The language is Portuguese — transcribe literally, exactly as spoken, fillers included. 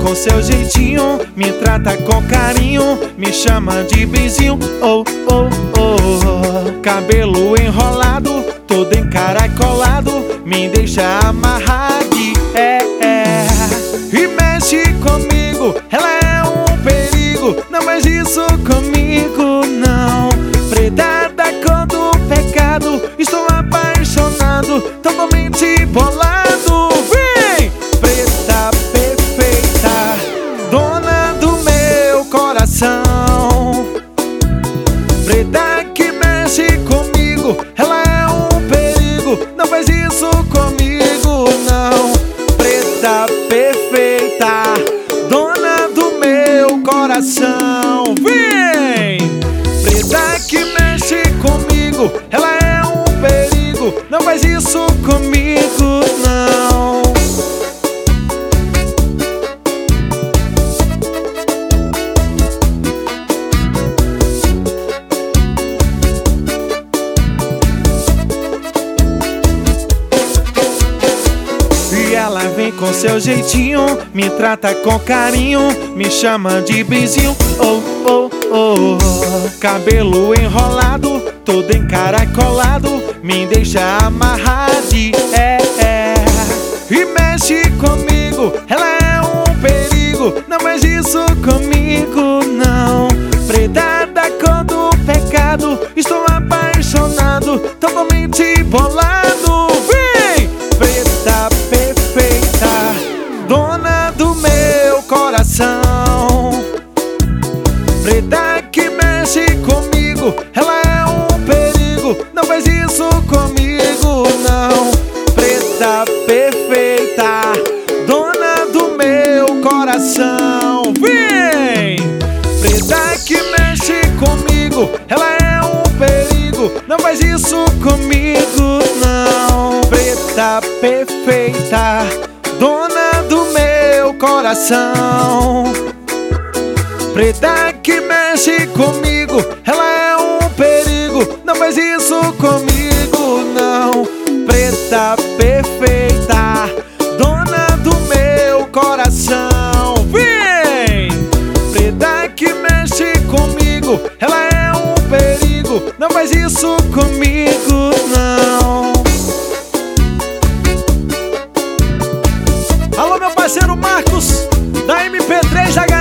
com seu jeitinho, me trata com carinho, me chama de benzinho, oh, oh, oh. Cabelo enrolado, todo encaracolado, me deixa amarrado, é, é. E mexe comigo, ela é um perigo, não faz isso comigo, não. Preta da cor do pecado, estou apaixonado, totalmente bolado. Vem! Preta perfeita, dona do meu coração. Preta que mexe comigo, ela é um perigo, não faz isso comigo, não. Preta perfeita, dona do meu coração. Vem! Preta que mexe comigo, ela é um perigo, não faz isso comigo, não. E ela vem com seu jeitinho, me trata com carinho, me chama de benzinho, oh, oh, oh. Cabelo enrolado, todo encaracolado, me deixa amarrado, é, é. E mexe comigo, ela é um perigo, não faz isso comigo, não. Preta da cor do pecado, estou apaixonado, totalmente bolado. Vem! Preta perfeita, dona do meu coração. Preta que mexe comigo, ela é um perigo, não faz isso comigo, não. Preta perfeita, dona do meu coração. Vem! Preta que mexe comigo, ela é um perigo, não faz isso comigo, não. Preta perfeita, dona do meu coração. Preta que mexe comigo, ela é um perigo, não faz isso comigo, não. Preta perfeita, dona do meu coração. Vem! Preta que mexe comigo, ela é um perigo, não faz isso comigo, não. Alô, meu parceiro Marcos, da M P três H